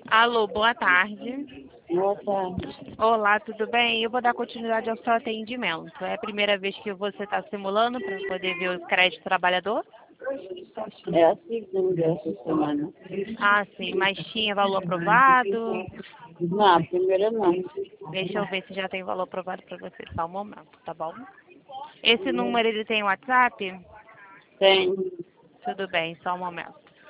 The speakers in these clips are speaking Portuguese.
Alô, boa tarde. Boa tarde. Olá, tudo bem? Eu vou dar continuidade ao seu atendimento. É a primeira vez que você está simulando para poder ver o crédito trabalhador? É a segunda essa semana. Ah, sim, mas tinha valor aprovado? Não, a primeira não. Deixa eu ver se já tem valor aprovado para você. Só um momento, tá bom? Esse número, ele tem WhatsApp? Tem. Tudo bem, só um momento.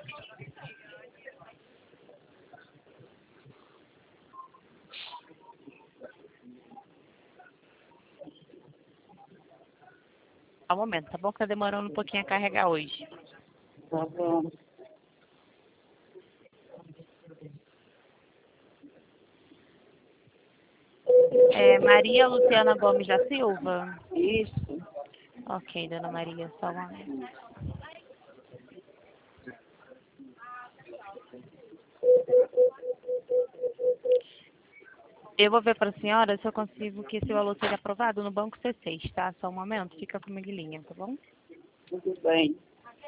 Só um momento, tá bom? Que tá demorando um pouquinho a carregar hoje. Tá bom. É Maria Luciana Gomes da Silva? Isso. Ok, dona Maria, só um momento. Eu vou ver para a senhora se eu consigo que esse valor seja aprovado no banco C6, tá? Só um momento, fica comigo em linha, tá bom? Tudo bem.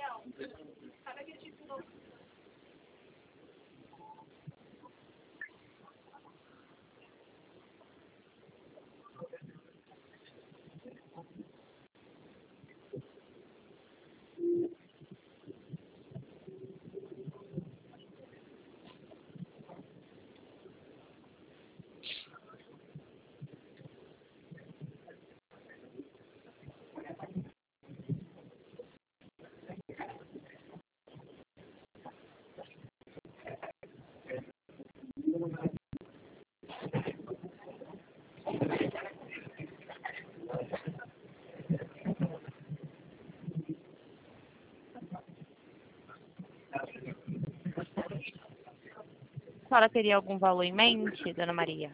A senhora teria algum valor em mente, dona Maria?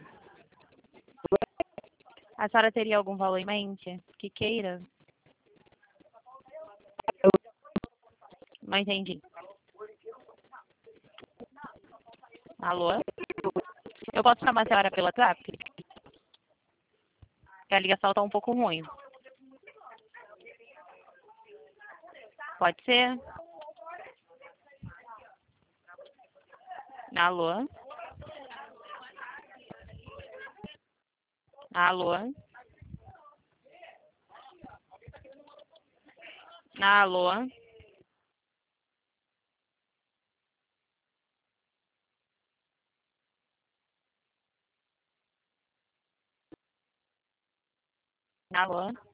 A senhora teria algum valor em mente que queira? Não entendi. Alô? Eu posso chamar a senhora pelo WhatsApp? A ligação está um pouco ruim. Pode ser? Alô? Alô? Alô? Alô?